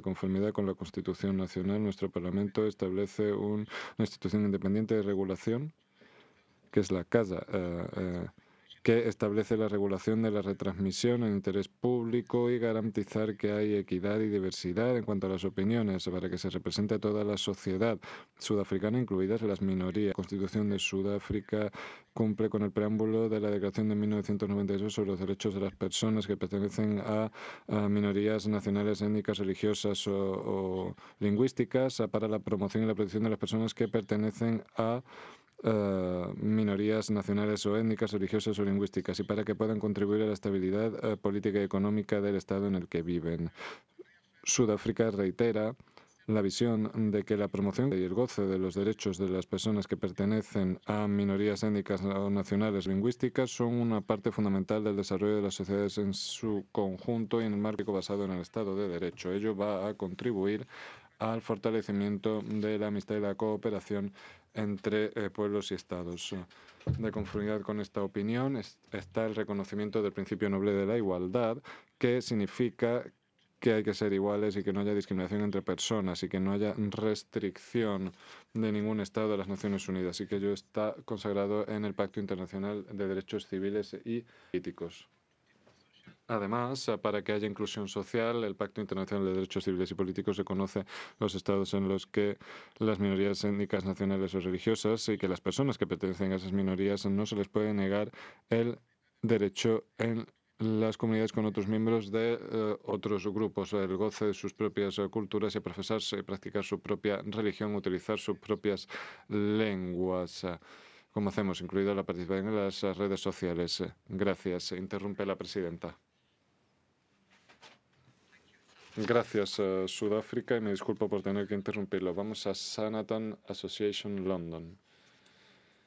De conformidad con la Constitución Nacional, nuestro Parlamento establece una institución independiente de regulación, que es la CASA, que establece la regulación de la retransmisión en interés público y garantizar que hay equidad y diversidad en cuanto a las opiniones para que se represente a toda la sociedad sudafricana, incluidas las minorías. La Constitución de Sudáfrica cumple con el preámbulo de la Declaración de 1992 sobre los derechos de las personas que pertenecen a minorías nacionales, étnicas, religiosas o lingüísticas para la promoción y la protección de las personas que pertenecen a minorías nacionales o étnicas, religiosas o lingüísticas y para que puedan contribuir a la estabilidad política y económica del Estado en el que viven. Sudáfrica reitera la visión de que la promoción y el goce de los derechos de las personas que pertenecen a minorías étnicas o nacionales lingüísticas son una parte fundamental del desarrollo de las sociedades en su conjunto y en el marco basado en el Estado de Derecho. Ello va a contribuir al fortalecimiento de la amistad y la cooperación entre pueblos y estados. De conformidad con esta opinión está el reconocimiento del principio noble de la igualdad, que significa que hay que ser iguales y que no haya discriminación entre personas y que no haya restricción de ningún Estado de las Naciones Unidas y que ello está consagrado en el Pacto Internacional de Derechos Civiles y Políticos. Además, para que haya inclusión social, el Pacto Internacional de Derechos Civiles y Políticos reconoce los estados en los que las minorías étnicas, nacionales o religiosas y que las personas que pertenecen a esas minorías no se les puede negar el derecho en las comunidades con otros miembros de otros grupos, el goce de sus propias culturas y a profesarse y practicar su propia religión, utilizar sus propias lenguas. Como hacemos, incluida la participación en las redes sociales. Gracias. Interrumpe la presidenta. Gracias, Sudáfrica, y me disculpo por tener que interrumpirlo. Vamos a Sanaton Association London.